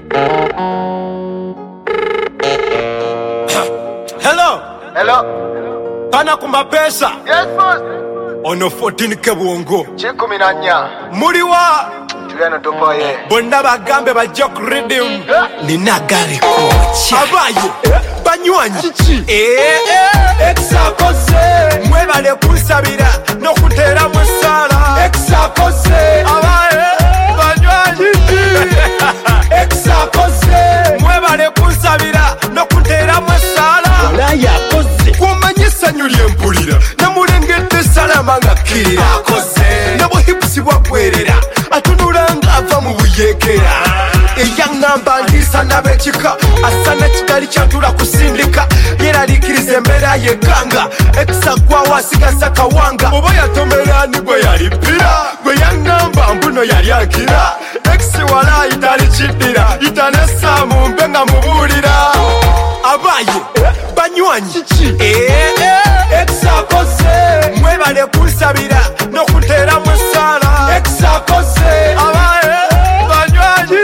Hello. Pana kumba pesa. Yes, boss. Ono 14 kebwongo. Chikumi na nnya. Muliwa. Tuyano topaye. Bonna bagambe bajja ku rhythm. Nina gari kocha. Abaye. Banywanyi. Exakose. Mwebale kusabira no kuntera musala. Exakose. Abaye. Banywanyi. Exakose. Mwebale kusabira no kuntera musala. Wala yakoze. Kumanyisa nyuli empulira. Namulengedde salama nga kirira. Akoze. Nabo hipusi bwakwerera. Atunulanga ava mu buyekera. Eyangamba ndisa nabekika. Asana kigali kyantula kusindika. Yeralikiriza embeera yekanga. Ekisagwa wasigasa kawanga. Oba yatomera ni gwe yalipira. Gwe yangamba mbuno yali akira. Ekisi wala itali kiddira. Itanesa mu mbe nga mubuulira. Abaye banywanyi. Exakose. Mwebale kusabira no kuntera musala. Exakose. Abaye banywanyi.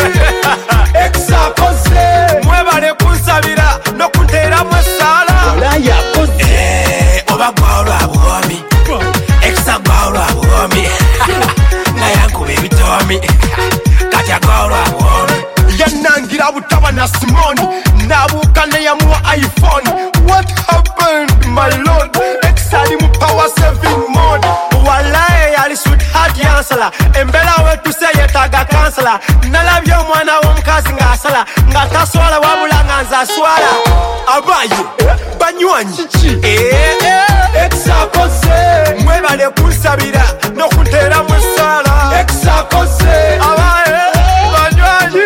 Exakose. Mwebale kusabira no kuntera musala. Wala yakoze. Oba gwalwa bwomi. Exagwalwa bwomi. Na yankuba ebitomi. Kati agwalwa bwomi. Yanangira butaba na Simoni. Nabuka ne yamuwa iPhone. What happened, my lord? Exali mu power saving mode. Walaye yali sweetheart yansala. Embela wetu se yetaga kansala. Nalabye omwana w'omukazi ng'asala. Nga taswala wabula nga nze aswala. Abaye banywanyi. Exakose. Mwebale kunsabira no kuntera musala. Exakose. Abaye banywanyi.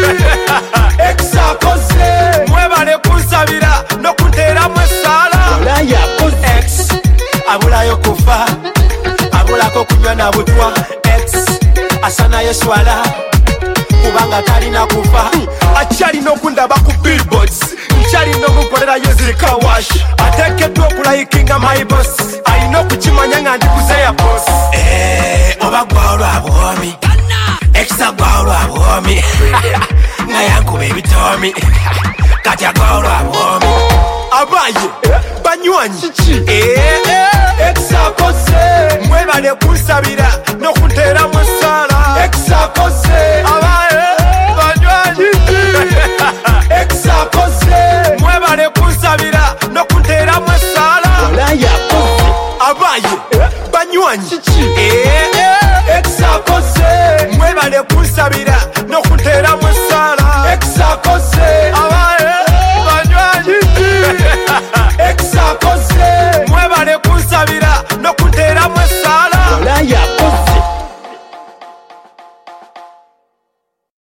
Exakose. Mwebale kunsabira no kuntera musala. Wala yakoze. Ex abulayo kufa. Abulako kunywa na butwa. Ex asana yeswala. Kubanga talina kufa. Akyalina okundaba ku billboards. Nkyalina okukolera yezirika wash. Ateekeddwa okulayikinga my boss. Alina okukimanya nga ndikuzeya boss. Oba gwalwa bwomi. Exa gwalwa bwomi. Nga yankuba ebitomi. Kati agwalwa bwomi. Abaye banywanyi. Exakose. Mwebale kunsabira no kuntera musala. Exakose. Abaye banywanyi. Exakose. Mwebale kunsabira no kuntera musala. Wala yakoze. Abaye banywanyi. Exakose. Mwebale kunsabira no kuntera